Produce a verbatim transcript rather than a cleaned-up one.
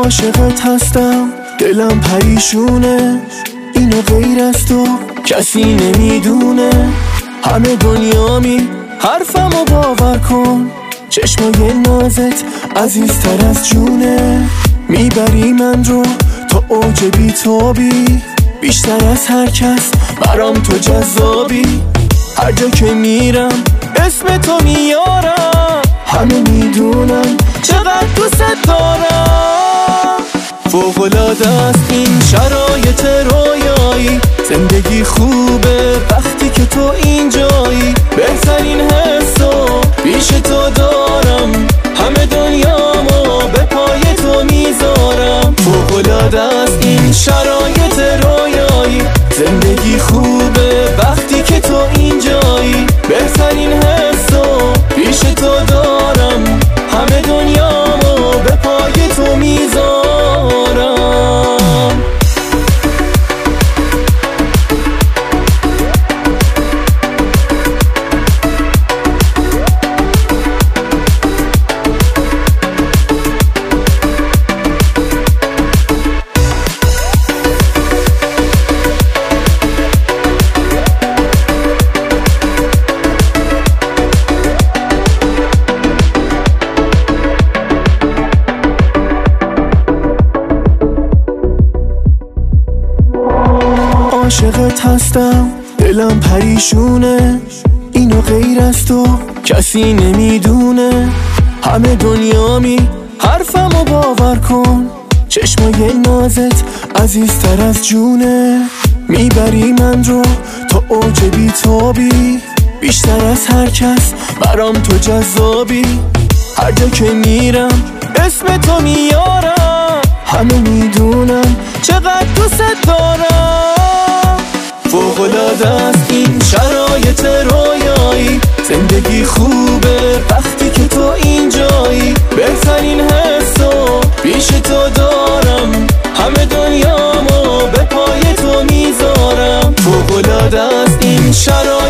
عاشقت هستم، دلم پریشونه، اینو غیر از تو کسی نمیدونه. همه دنیامی حرفمو باور کن، چشمای نازت عزیزتر از جونه. میبری من رو تا اوج بی‌تابی، بیشتر از هر کس برام تو جذابی. هر جا که میرم اسم تو میارم، همه میدونم چقدر دوست دارم. فوق‌العاده است این شرایط رویایی، زندگی خوبه وقتی که تو اینجایی. بهترین حسو پیش تو دارم، همه دنیامو به پای تو میذارم. فوق‌العاده است این شرایط رویایی، زندگی خوبه وقتی که تو اینجایی. بهترین حسو پیش تو دارم، همه دنیامو به پای تو میذارم. عاشقت هستم، دلم پریشونه، اینو غیر از تو کسی نمیدونه. همه دنیامی حرفمو باور کن، چشمای نازت عزیزتر از جونه. میبری من رو تا اوج بی‌تابی، بیشتر از هر کس برام تو جذابی. هر جا که میرم اسم تو میارم، همه میدونم چقدر دوست دارم. فوق‌العاده است این شرایط رویایی، زندگی خوبه وقتی که تو اینجایی. بهترین حسو پیش تو دارم، همه دنیامو به پای تو میذارم. فوق‌العاده است این شرایط